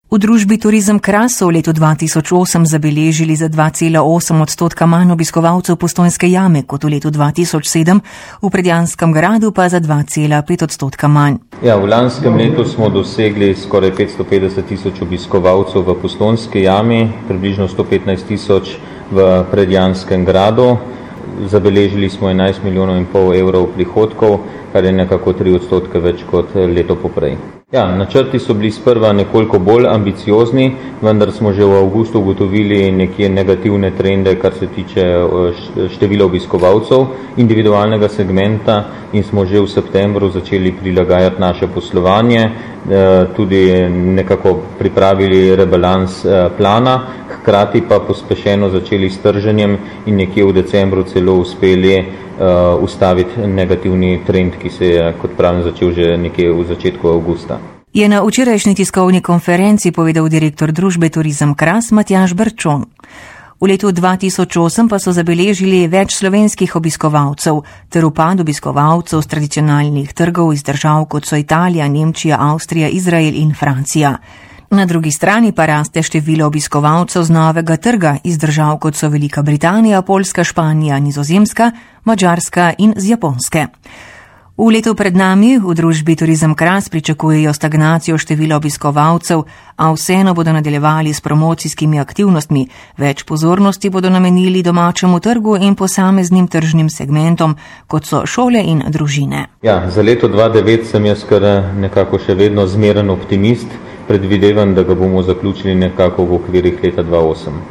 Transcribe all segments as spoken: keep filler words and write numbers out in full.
V družbi Turizem Kras so v letu dva tisoč osem zabeležili za dva cela osem odstotka manj obiskovalcev Postojnske jame kot v letu dva tisoč sedem, v Predjanskem gradu pa za dva cela pet odstotka manj. Ja, v lanskem letu smo dosegli skoraj petsto petdeset tisoč obiskovalcev v Postojnski jami, približno sto petnajst tisoč v Predjanskem gradu. Zabeležili smo enajst milijonov in pol evrov prihodkov, kar je nekako tri odstotke več kot leto poprej. Ja, načrti so bili sprva nekoliko bolj ambiciozni, vendar smo že v avgustu ugotovili nekje negativne trende, kar se tiče števila obiskovalcev individualnega segmenta in smo že v septembru začeli prilagajati naše poslovanje, tudi nekako pripravili rebalans plana, hkrati pa pospešeno začeli s trženjem in nekje v decembru celo uspeli uh, ustaviti negativni trend, ki se je, kot pravim, začel že nekje v začetku avgusta. Je na včerajšnji tiskovni konferenci povedal direktor družbe Turizem Kras Matjaž Berčon. V letu dva tisoč osem pa so zabeležili več slovenskih obiskovalcev ter upad obiskovalcev z tradicionalnih trgov iz držav, kot so Italija, Nemčija, Avstrija, Izrael in Francija. Na drugi strani pa raste število obiskovalcev z novega trga iz držav, kot so Velika Britanija, Poljska, Španija, Nizozemska, Madžarska in z Japonske. V letu pred nami v družbi Turizem Kras pričakujejo stagnacijo števila obiskovalcev, a vseeno bodo nadaljevali s promocijskimi aktivnostmi. Več pozornosti bodo namenili domačemu trgu in posameznim tržnim segmentom, kot so šole in družine. Ja, za leto dva tisoč devet sem jaz kar nekako še vedno zmeren optimist. Predvidevam, da ga bomo zaključili nekako v okvirih leta dva tisoč osem.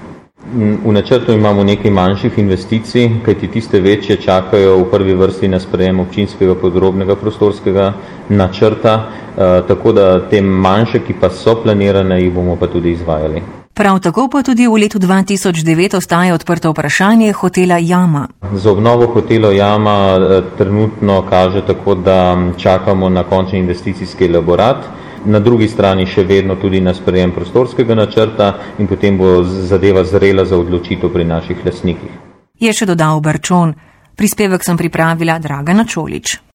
V načrtu imamo nekaj manjših investicij, kajti tiste večje čakajo v prvi vrsti na sprejem občinskega podrobnega prostorskega načrta, eh, tako da te manjše, ki pa so planirane, jih bomo pa tudi izvajali. Prav tako pa tudi v letu dva tisoč devet ostaje odprto vprašanje hotela Jama. Za obnovo hotela Jama eh, trenutno kaže tako, da čakamo na končni investicijski elaborat. Na drugi strani še vedno tudi na sprejem prostorskega načrta in potem bo zadeva zrela za odločitev pri naših lastnikih. Je še dodal Berčon. Prispevek sem pripravila Dragana Čolič.